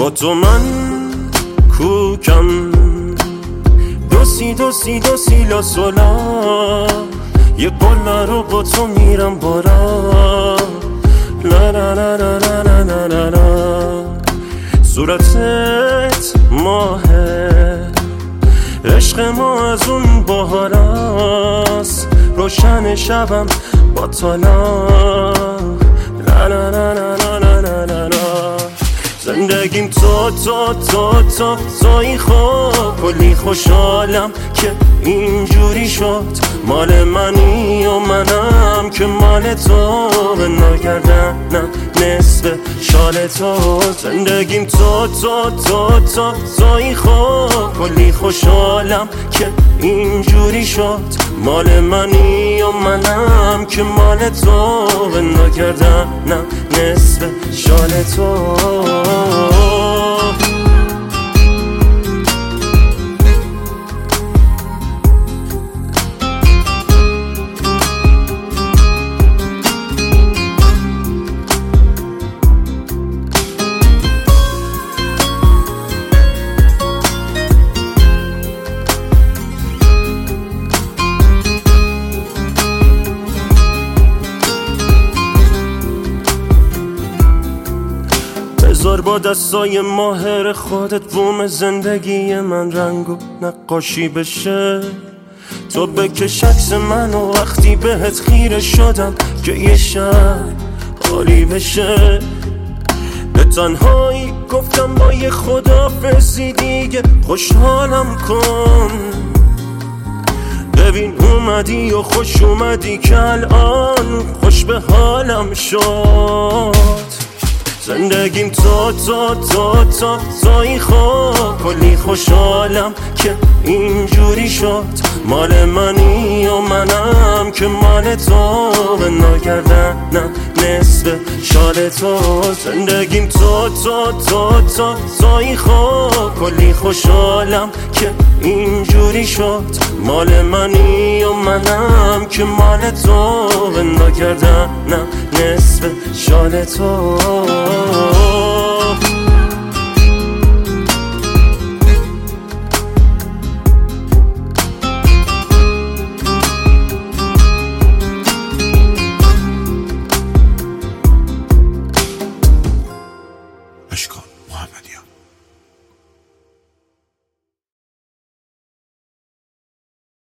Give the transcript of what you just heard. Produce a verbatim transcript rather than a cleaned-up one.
با تو من کوکم دوسی دوسی دوسی لا سولا یه قول رو با تو میرم بارا لا لا لا لا لا لا لا لا صورتت ماهه عشق ما از اون بهاراست روشن شبم با تالا لا لا لا لا لا لا لا لا زندگیم تو تو تو تو توی خوب کلی خوشحالم که اینجوری شد مال منی و منم که مال تو به ناگردنم نصف شال تو زندگیم تو تو تو تو توی خوب کلی خوشحالم که اینجوری شد مال منی و منم که مال تو به ناگردنم نصف شال تو بذار با دستای ماهر خودت بوم زندگی من رنگ و نقاشی بشه تو بکش عکس منو وقتی بهت خیره شدم که یه شب حالی بشه به تنهایی گفتم با یه خدافظی دیگه خوشحالم کن ببین اومدی و خوش اومدی که الان خوش به حالم شد زندگیم تو تو تو تو توی خوب کلی خوشحالم که اینجوری شد مال منی و منم که مال تو به ناگردنم نصف شال تو زندگیم تو تو تو تو توی خوب کلی خوشحالم که اینجوری شد مال منی و منم که مال تو به ناگردنم نصف شال تو